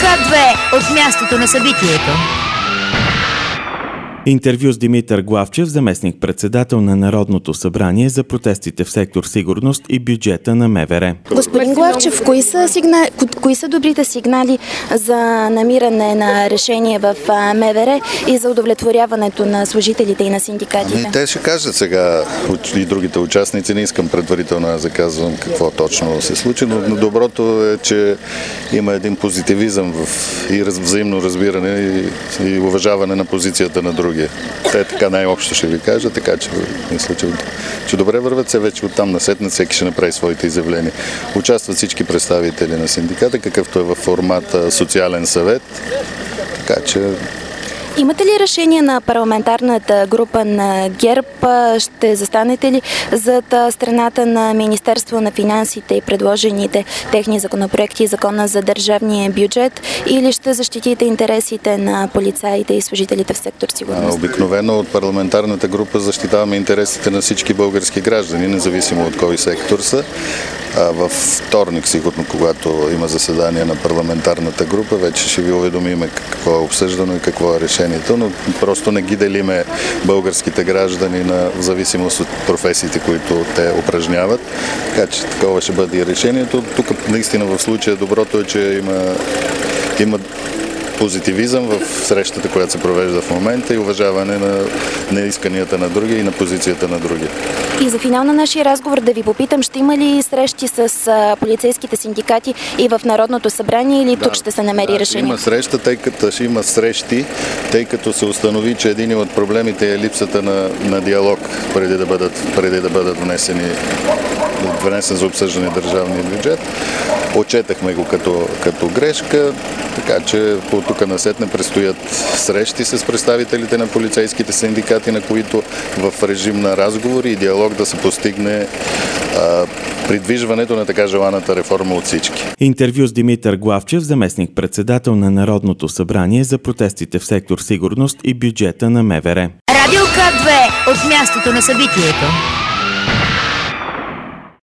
К2 от мястото на събитието. Интервю с Димитър Главчев, заместник-председател на Народното събрание за протестите в сектор сигурност и бюджета на МВР. Господин Главчев, кои са добрите сигнали за намиране на решение в МВР и за удовлетворяването на служителите и на синдикатите? Те ще кажат сега и другите участници. Не искам предварително да казвам какво точно се случи, но доброто е, че има един позитивизъм и взаимно разбиране и уважаване на позицията на други. Те така най-общо ще ви кажа, така че мисля, че добре върват се вече оттам насетне, всеки ще направи своите изявления. Участват всички представители на синдиката, какъвто е във формата социален съвет, така че... Имате ли решение на парламентарната група на ГЕРБ? Ще застанете ли зад страната на Министерство на финансите и предложените техни законопроекти и закона за държавния бюджет, или ще защитите интересите на полицаите и служителите в сектор сигурност? Обикновено от парламентарната група защитаваме интересите на всички български граждани, независимо от кой сектор са. Във вторник, сигурно, когато има заседание на парламентарната група, вече ще ви уведомим какво е обсъждано и какво е решението, но просто не ги делиме българските граждани в зависимост от професиите, които те упражняват. Така че такова ще бъде и решението. Тук наистина в случая доброто е, че има позитивизъм в срещата, която се провежда в момента, и уважаване на исканията на други и на позицията на други. И за финал на нашия разговор да ви попитам, ще има ли срещи с полицейските синдикати и в Народното събрание, или тук ще се намери решение? Има среща, ще има срещи, тъй като се установи, че един от проблемите е липсата на диалог преди да бъдат внесен за обсъждане държавния бюджет. Отчетахме го като грешка, така че по тук насетне предстоят срещи с представителите на полицейските синдикати, на които в режим на разговори и диалог да се постигне придвижването на така желаната реформа от всички. Интервю с Димитър Главчев, заместник-председател на Народното събрание за протестите в сектор сигурност и бюджета на МВР. Радио К2 от мястото на събитието.